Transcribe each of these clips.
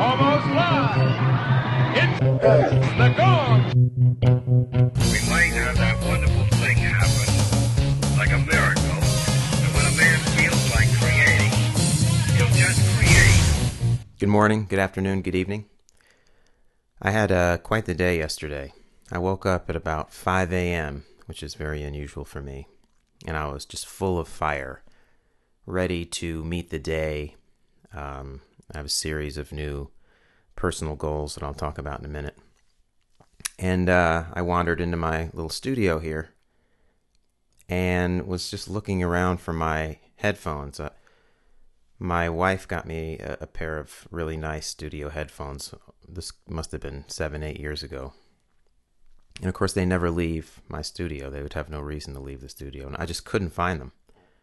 Almost live. It's the gong. We might have that wonderful thing happen, like a miracle. And when a man feels like creating, he'll just create. Good morning, good afternoon, good evening. I had quite the day yesterday. I woke up at about 5 a.m., which is very unusual for me, and I was just full of fire, ready to meet the day. I have a series of new personal goals that I'll talk about in a minute. And I wandered into my little studio here and was just looking around for my headphones. My wife got me a pair of really nice studio headphones. This must have been 7-8 years ago. And of course, they never leave my studio. They would have no reason to leave the studio. And I just couldn't find them.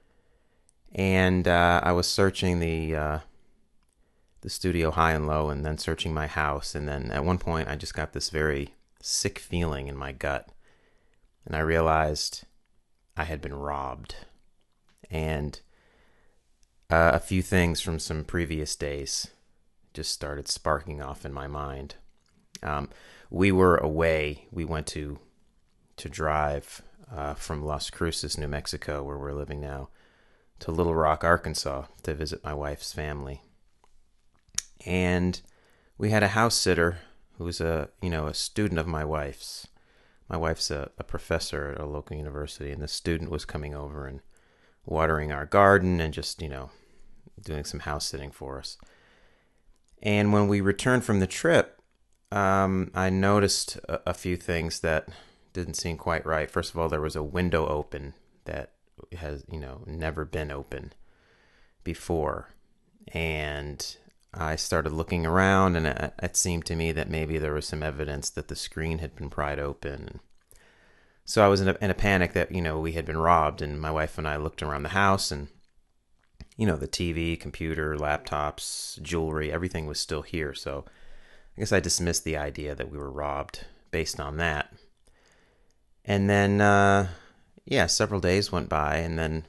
And I was searching the studio high and low, and then searching my house. And then at one point, I just got this very sick feeling in my gut. And I realized I had been robbed. And a few things from some previous days just started sparking off in my mind. We were away. We went to drive from Las Cruces, New Mexico, where we're living now, to Little Rock, Arkansas, to visit my wife's family. And we had a house sitter who was a student of my wife's. My wife's a professor at a local university, and the student was coming over and watering our garden and just, doing some house sitting for us. And when we returned from the trip, I noticed a few things that didn't seem quite right. First of all, there was a window open that has, never been open before. And I started looking around, and it seemed to me that maybe there was some evidence that the screen had been pried open. So I was in a panic that, we had been robbed, and my wife and I looked around the house, and the TV, computer, laptops, jewelry, everything was still here. So I guess I dismissed the idea that we were robbed based on that. And then, several days went by, and then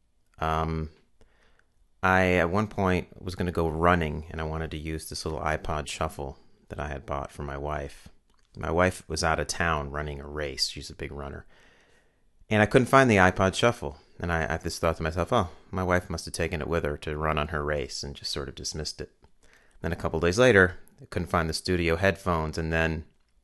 I, at one point, was going to go running, and I wanted to use this little iPod Shuffle that I had bought for my wife. My wife was out of town running a race. She's a big runner. And I couldn't find the iPod Shuffle. And I just thought to myself, oh, my wife must have taken it with her to run on her race, and just sort of dismissed it. Then a couple days later, I couldn't find the studio headphones, and then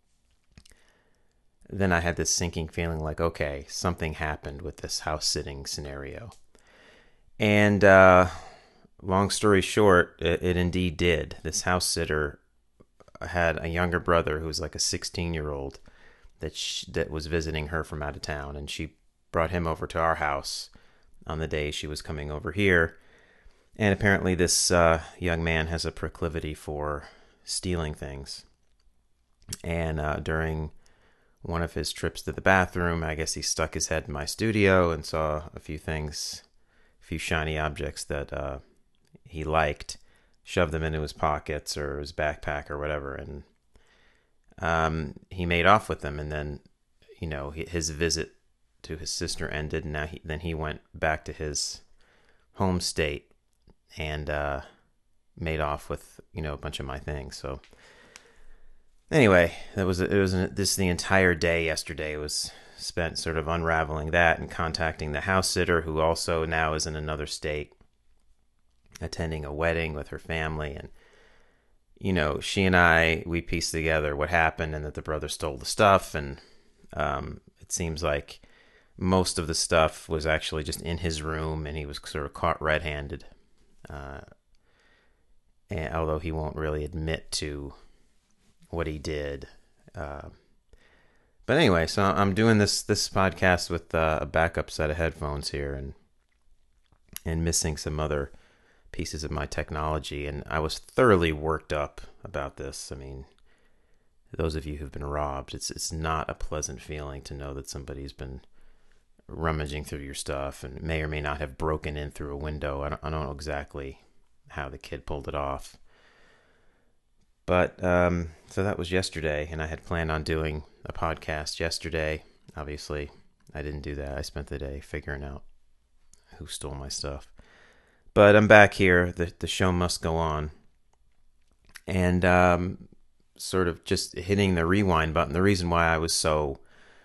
I had this sinking feeling like, okay, something happened with this house-sitting scenario. And long story short, it indeed did. This house-sitter had a younger brother who was like a 16-year-old that was visiting her from out of town, and she brought him over to our house on the day she was coming over here. And apparently this young man has a proclivity for stealing things. And during one of his trips to the bathroom, I guess he stuck his head in my studio and saw a few things, a few shiny objects that he liked, shoved them into his pockets or his backpack or whatever, and he made off with them. And then, his visit to his sister ended, and then he went back to his home state and made off with a bunch of my things. So anyway, the entire day yesterday was spent sort of unraveling that and contacting the house sitter, who also now is in another state, attending a wedding with her family. And she and we pieced together what happened, and that the brother stole the stuff. And it seems like most of the stuff was actually just in his room, and he was sort of caught red-handed. And although he won't really admit to what he did. But anyway, so I'm doing this podcast with a backup set of headphones here, and missing some other pieces of my technology. And I was thoroughly worked up about this. I mean, those of you who've been robbed, it's not a pleasant feeling to know that somebody's been rummaging through your stuff and may or may not have broken in through a window. I don't know exactly how the kid pulled it off. But so that was yesterday, and I had planned on doing a podcast yesterday. Obviously, I didn't do that. I spent the day figuring out who stole my stuff. But I'm back here. The show must go on. And sort of just hitting the rewind button. The reason why I was so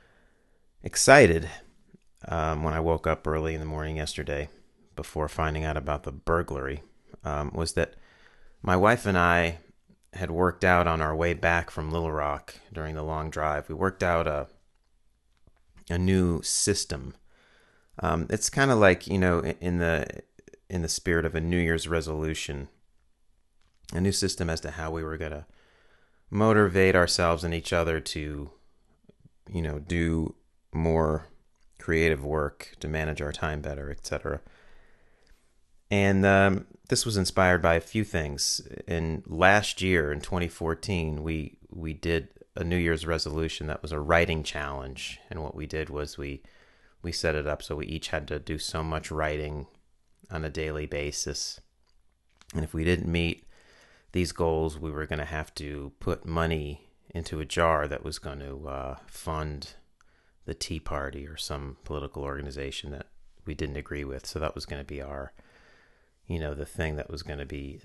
excited when I woke up early in the morning yesterday before finding out about the burglary was that my wife and I had worked out on our way back from Little Rock during the long drive. We worked out a new system. It's kind of like, in the spirit of a New Year's resolution, a new system as to how we were going to motivate ourselves and each other to, do more creative work, to manage our time better, etc. And this was inspired by a few things. In last year, in 2014, we did a New Year's resolution that was a writing challenge. And what we did was we set it up so we each had to do so much writing on a daily basis. And if we didn't meet these goals, we were going to have to put money into a jar that was going to fund the Tea Party or some political organization that we didn't agree with. So that was going to be our, the thing that was going to be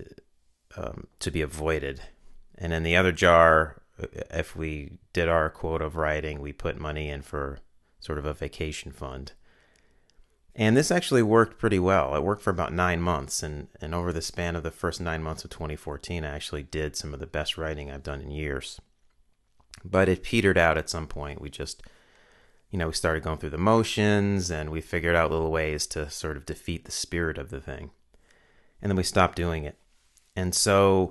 avoided. And in the other jar, if we did our quota of writing, we put money in for sort of a vacation fund. And this actually worked pretty well. It worked for about 9 months. And over the span of the first 9 months of 2014, I actually did some of the best writing I've done in years. But it petered out at some point. We just, we started going through the motions, and we figured out little ways to sort of defeat the spirit of the thing. And then we stopped doing it. And so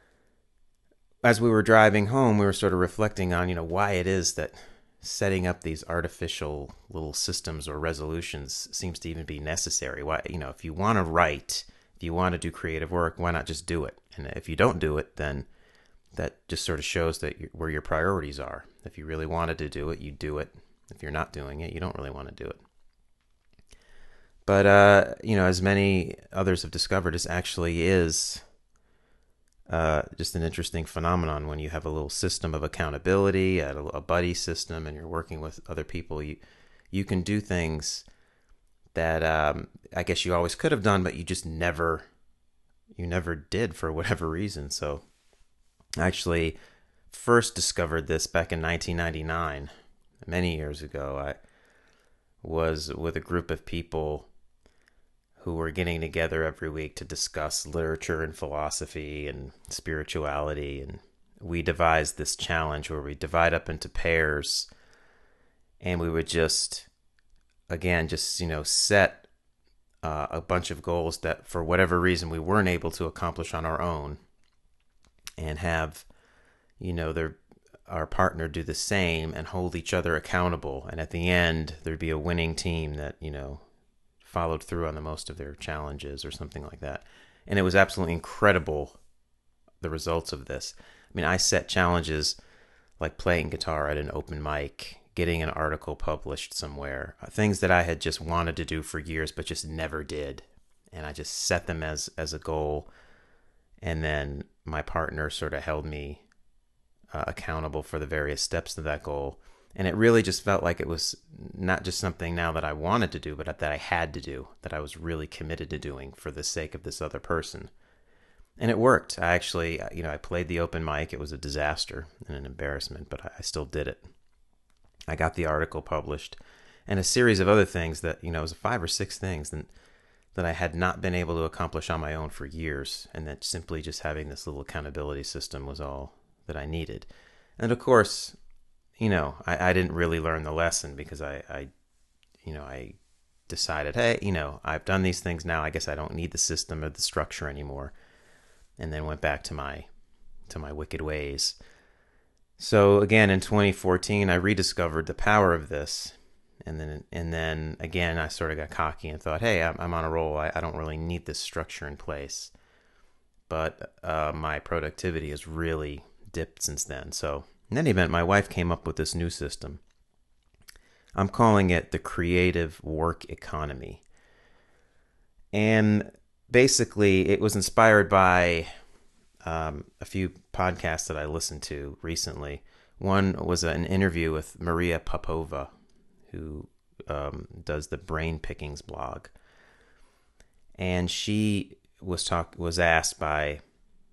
as we were driving home, we were sort of reflecting on, why it is that setting up these artificial little systems or resolutions seems to even be necessary. Why, if you want to write, if you want to do creative work, why not just do it? And if you don't do it, then that just sort of shows that where your priorities are. If you really wanted to do it, you do it. If you're not doing it, you don't really want to do it. But, as many others have discovered, this actually is just an interesting phenomenon when you have a little system of accountability, a buddy system, and you're working with other people. You can do things that I guess you always could have done, but you just never did for whatever reason. So I actually first discovered this back in 1999, many years ago. I was with a group of people who were getting together every week to discuss literature and philosophy and spirituality. And we devised this challenge where we divide up into pairs, and we would just set a bunch of goals that for whatever reason we weren't able to accomplish on our own, and have, our partner do the same and hold each other accountable. And at the end, there'd be a winning team that, followed through on the most of their challenges or something like that. And it was absolutely incredible, the results of this. I mean, I set challenges like playing guitar at an open mic, getting an article published somewhere, things that I had just wanted to do for years but just never did. And I just set them as a goal. And then my partner sort of held me accountable for the various steps to that goal. And it really just felt like it was not just something now that I wanted to do, but that I had to do, that I was really committed to doing for the sake of this other person. And it worked. I actually, I played the open mic. It was a disaster and an embarrassment, but I still did it. I got the article published, and a series of other things that, it was 5 or 6 things that I had not been able to accomplish on my own for years. And that simply just having this little accountability system was all that I needed. And of course, I didn't really learn the lesson because I decided, hey, I've done these things now. I guess I don't need the system or the structure anymore. And then went back to my wicked ways. So again, in 2014, I rediscovered the power of this. And then again, I sort of got cocky and thought, hey, I'm on a roll. I don't really need this structure in place. But my productivity has really dipped since then. So in any event, my wife came up with this new system. I'm calling it the creative work economy. And basically, it was inspired by a few podcasts that I listened to recently. One was an interview with Maria Popova, who does the Brain Pickings blog. And she was asked by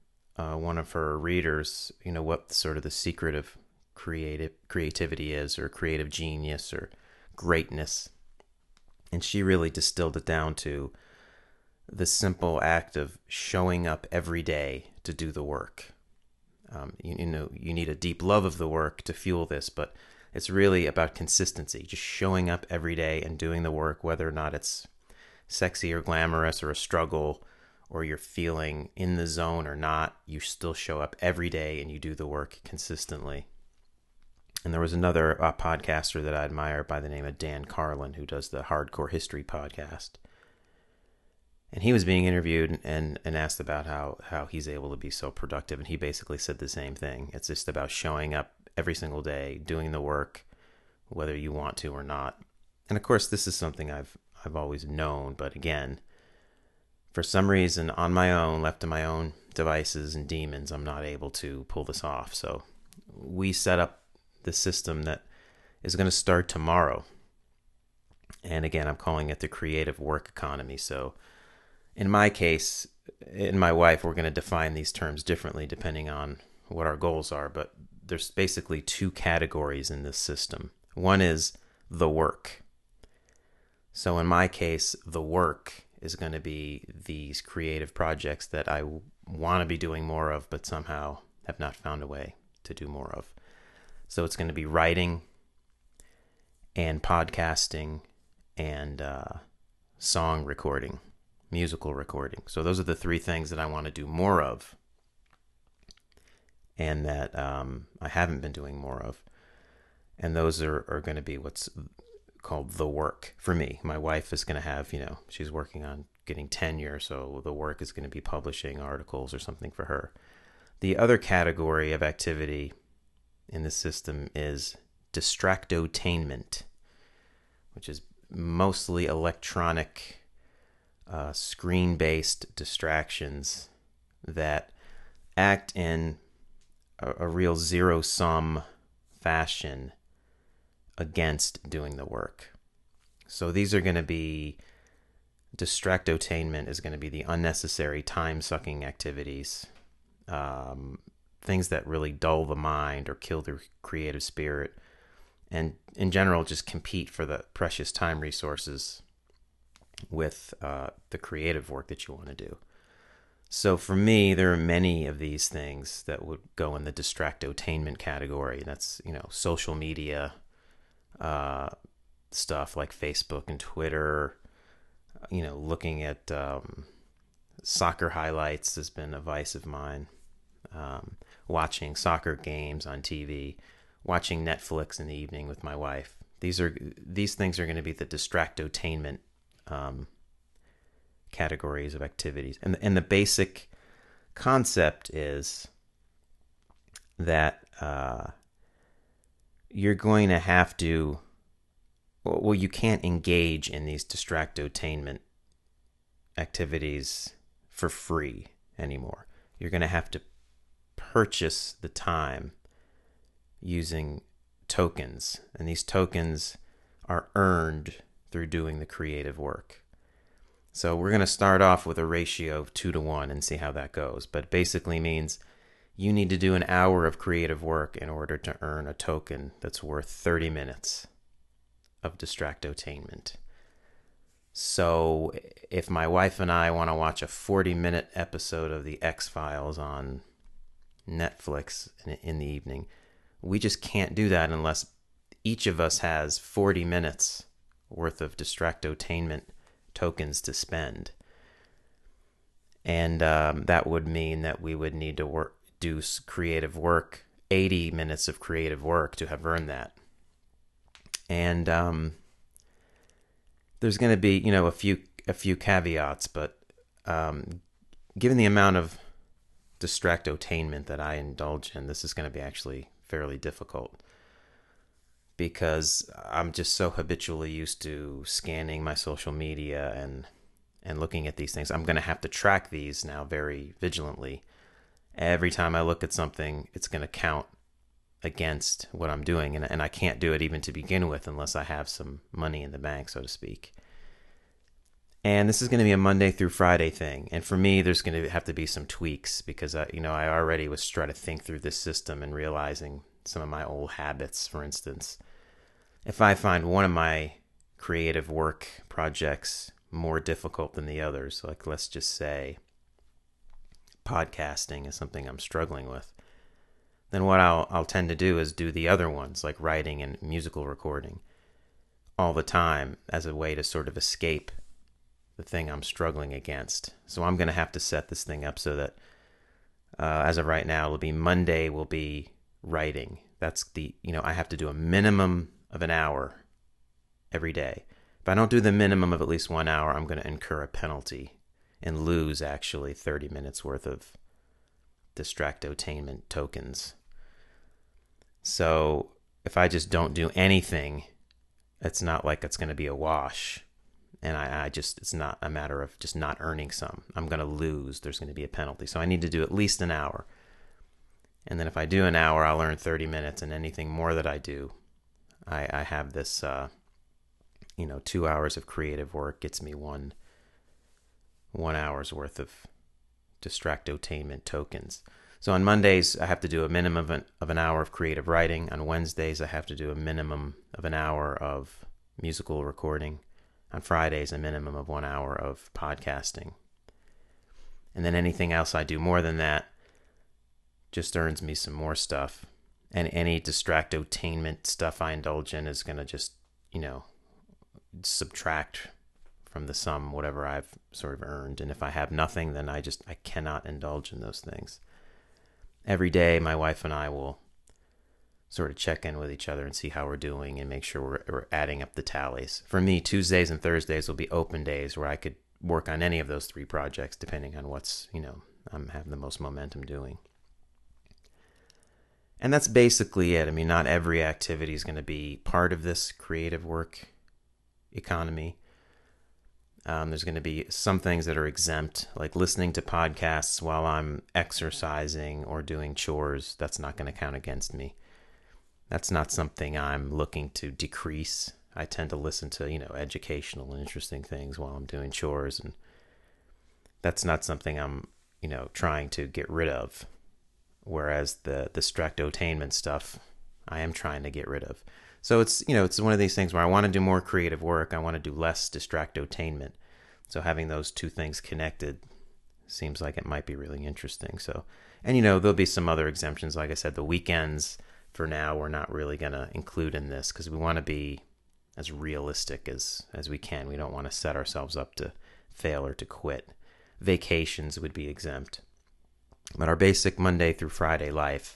one of her readers, what sort of the secret of creativity is, or creative genius, or greatness. And she really distilled it down to the simple act of showing up every day to do the work. You need a deep love of the work to fuel this, but it's really about consistency, just showing up every day and doing the work, whether or not it's sexy or glamorous or a struggle, or you're feeling in the zone or not. You still show up every day and you do the work consistently. And there was another podcaster that I admire by the name of Dan Carlin, who does the Hardcore History podcast. And he was being interviewed and asked about how he's able to be so productive. And he basically said the same thing. It's just about showing up every single day, doing the work, whether you want to or not. And of course, this is something I've always known. But again, for some reason, on my own, left to my own devices and demons, I'm not able to pull this off. So we set up the system that is going to start tomorrow. And again, I'm calling it the creative work economy. So in my case, and my wife, we're going to define these terms differently depending on what our goals are. But there's basically two categories in this system. One is the work. So in my case, the work is going to be these creative projects that I want to be doing more of, but somehow have not found a way to do more of. So it's going to be writing and podcasting and song recording, musical recording. So those are the three things that I want to do more of, and that I haven't been doing more of. And those are going to be what's called the work for me. My wife is going to have, she's working on getting tenure, so the work is going to be publishing articles or something for her. The other category of activity in the system is distractotainment, which is mostly electronic, screen-based distractions that act in a real zero-sum fashion against doing the work. So these are going to be, distractotainment is going to be the unnecessary time-sucking activities, things that really dull the mind or kill the creative spirit, and in general just compete for the precious time resources with the creative work that you want to do. So for me, there are many of these things that would go in the distractotainment category. That's, social media stuff like Facebook and Twitter, looking at soccer highlights has been a vice of mine. Watching soccer games on TV, watching Netflix in the evening with my wife. These things are going to be the distractotainment categories of activities. And the basic concept is that you're going to have to, you can't engage in these distractotainment activities for free anymore. You're going to have to purchase the time using tokens, and these tokens are earned through doing the creative work. So we're going to start off with a ratio of 2-to-1 and see how that goes. But it basically means you need to do an hour of creative work in order to earn a token that's worth 30 minutes of distractotainment. So if my wife and I want to watch a 40-minute episode of The X-Files on Netflix in the evening, we just can't do that unless each of us has 40 minutes worth of distractotainment tokens to spend. And that would mean that we would need to do creative work, 80 minutes of creative work to have earned that. And there's going to be, a few caveats, but given the amount of distractotainment that I indulge in, this is going to be actually fairly difficult, because I'm just so habitually used to scanning my social media and looking at these things. I'm going to have to track these now very vigilantly. Every time I look at something, it's going to count against what I'm doing, and I can't do it even to begin with unless I have some money in the bank, so to speak. And this is going to be a Monday through Friday thing. And for me, there's going to have to be some tweaks because, I already was trying to think through this system and realizing some of my old habits. For instance, if I find one of my creative work projects more difficult than the others, like let's just say podcasting is something I'm struggling with, then what I'll tend to do is do the other ones, like writing and musical recording, all the time as a way to sort of escape the thing I'm struggling against. So I'm going to have to set this thing up so that as of right now, it'll be Monday will be writing. That's I have to do a minimum of an hour every day. If I don't do the minimum of at least 1 hour, I'm going to incur a penalty and lose actually 30 minutes worth of Distractotainment tokens. So if I just don't do anything, it's not like it's going to be a wash. And it's not a matter of just not earning some. I'm going to lose. There's going to be a penalty. So I need to do at least an hour. And then if I do an hour, I'll earn 30 minutes. And anything more that I do, I have this, 2 hours of creative work gets me one hour's worth of Distractotainment tokens. So on Mondays, I have to do a minimum of an hour of creative writing. On Wednesdays, I have to do a minimum of an hour of musical recording. On Fridays, a minimum of 1 hour of podcasting. And then anything else I do more than that just earns me some more stuff. And any Distractotainment stuff I indulge in is going to just, subtract from the sum whatever I've sort of earned. And if I have nothing, then I cannot indulge in those things. Every day, my wife and I will sort of check in with each other and see how we're doing and make sure we're adding up the tallies. For me, Tuesdays and Thursdays will be open days where I could work on any of those 3 projects depending on what's, I'm having the most momentum doing. And that's basically it. I mean, not every activity is going to be part of this creative work economy. There's going to be some things that are exempt, like listening to podcasts while I'm exercising or doing chores. That's not going to count against me. That's not something I'm looking to decrease. I tend to listen to, educational and interesting things while I'm doing chores. And that's not something I'm, trying to get rid of. Whereas the Distractotainment stuff, I am trying to get rid of. So it's one of these things where I want to do more creative work. I want to do less Distractotainment. So having those two things connected seems like it might be really interesting. So, and there'll be some other exemptions. Like I said, the weekends, for now, we're not really going to include in this because we want to be as realistic as we can. We don't want to set ourselves up to fail or to quit. Vacations would be exempt. But our basic Monday through Friday life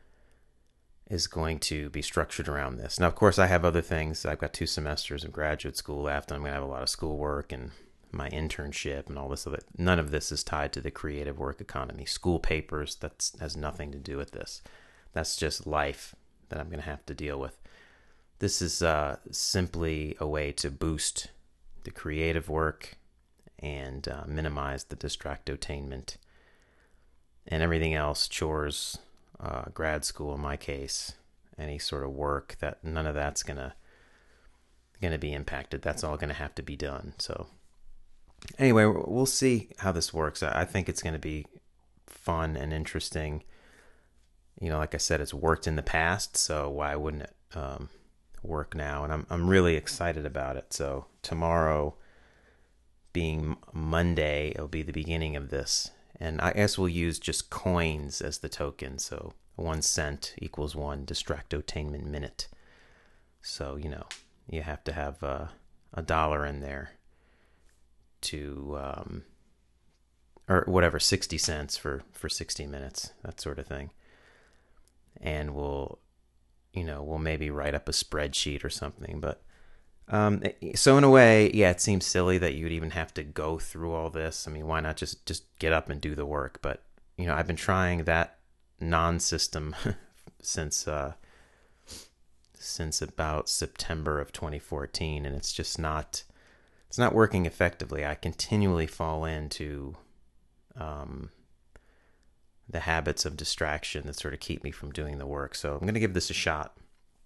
is going to be structured around this. Now, of course, I have other things. I've got 2 semesters of graduate school left. I'm going to have a lot of schoolwork and my internship and all this other. None of this is tied to the creative work economy. School papers, that has nothing to do with this. That's just life that I'm going to have to deal with. This is simply a way to boost the creative work and minimize the Distractotainment and everything else, chores, grad school in my case, any sort of work, that none of that's going to be impacted. That's all going to have to be done. So anyway, we'll see how this works. I think it's going to be fun and interesting. Like I said, it's worked in the past, so why wouldn't it work now? And I'm really excited about it. So tomorrow being Monday, it'll be the beginning of this. And I guess we'll use just coins as the token. So 1 cent equals 1 Distractotainment minute. So, you have to have a dollar in there to, or whatever, 60 cents for 60 minutes, that sort of thing. And we'll maybe write up a spreadsheet or something. But so in a way, yeah, it seems silly that you would even have to go through all this. I mean, why not just get up and do the work? But I've been trying that non-system since about September of 2014, and it's not working effectively. I continually fall into the habits of distraction that sort of keep me from doing the work. So I'm going to give this a shot,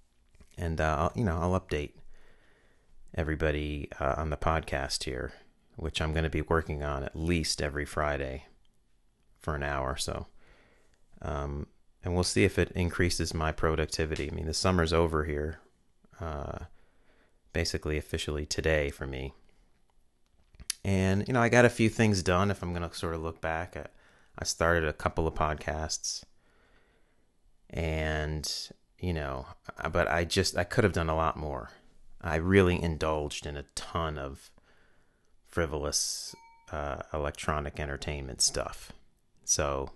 and I'll update everybody on the podcast here which I'm going to be working on at least every Friday for an hour. So, and we'll see if it increases my productivity. I mean, the summer's over here, basically officially today for me. And, I got a few things done. If I'm going to sort of look back, I started a couple of podcasts, and, but I could have done a lot more. I really indulged in a ton of frivolous electronic entertainment stuff. So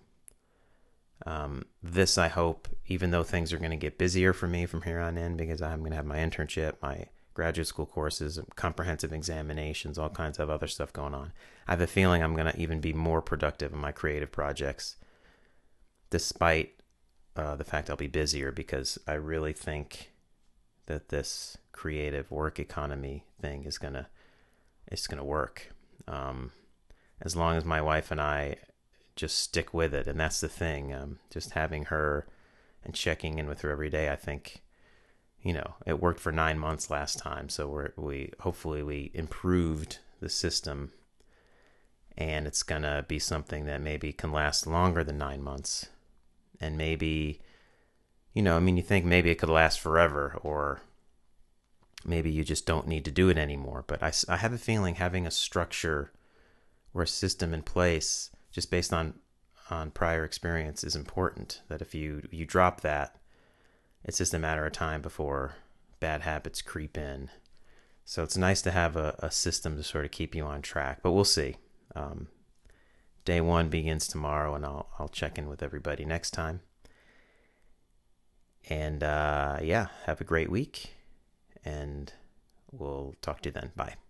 this, I hope, even though things are going to get busier for me from here on in, because I'm going to have my internship, my graduate school courses, comprehensive examinations, all kinds of other stuff going on, I have a feeling I'm going to even be more productive in my creative projects, despite the fact I'll be busier, because I really think that this creative work economy thing is gonna work, as long as my wife and I just stick with it. And that's the thing, just having her and checking in with her every day. I think, it worked for 9 months last time, so we hopefully improved the system, and it's gonna be something that maybe can last longer than 9 months. And maybe, you think maybe it could last forever, or maybe you just don't need to do it anymore. But I have a feeling having a structure or a system in place, just based on prior experience, is important. That if you drop that, it's just a matter of time before bad habits creep in. So it's nice to have a system to sort of keep you on track. But we'll see. Day one begins tomorrow, and I'll check in with everybody next time. And have a great week, and we'll talk to you then. Bye.